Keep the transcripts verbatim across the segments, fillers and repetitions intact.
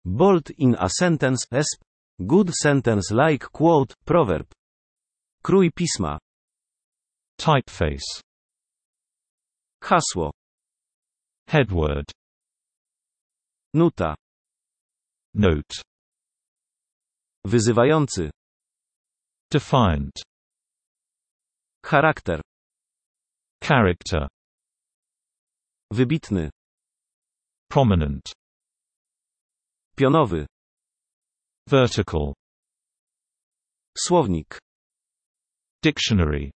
Bold in a sentence, esp. Good sentence like quote, proverb. Krój pisma. Typeface. Hasło. Headword. Nuta. Note. Wyzywający. Defiant. Charakter. Character. Wybitny. Prominent. Pionowy. Vertical. Słownik. Dictionary.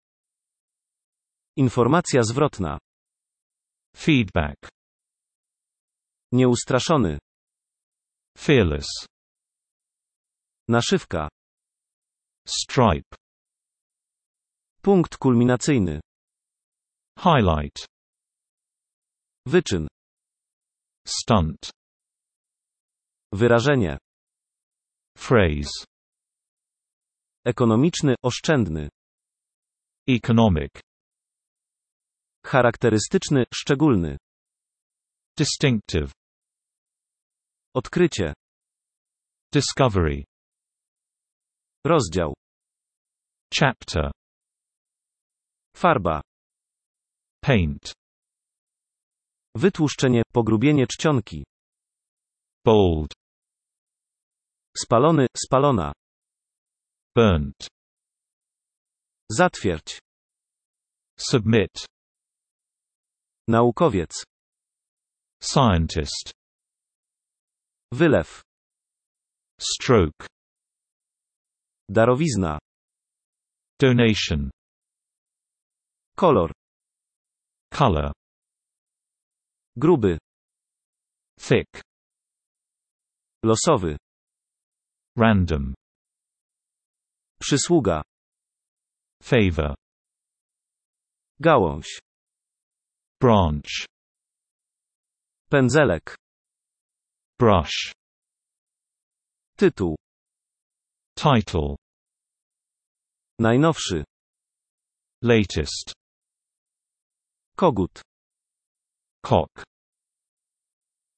Informacja zwrotna. Feedback. Nieustraszony. Fearless. Naszywka. Stripe. Punkt kulminacyjny. Highlight. Wyczyn. Stunt. Wyrażenie. Phrase. Ekonomiczny, oszczędny. Economic. Charakterystyczny, szczególny. Distinctive. Odkrycie. Discovery. Rozdział. Chapter. Farba. Paint. Wytłuszczenie, pogrubienie czcionki. Bold. Spalony, spalona. Burnt. Zatwierdź. Submit. Naukowiec. Scientist. Wylew. Stroke. Darowizna. Donation. Kolor. Color. Gruby. Thick. Losowy. Random. Przysługa. Favor. Gałąź. Branch. Pędzelek. Brush. Tytuł. Title. Najnowszy. Latest. Kogut. Cock.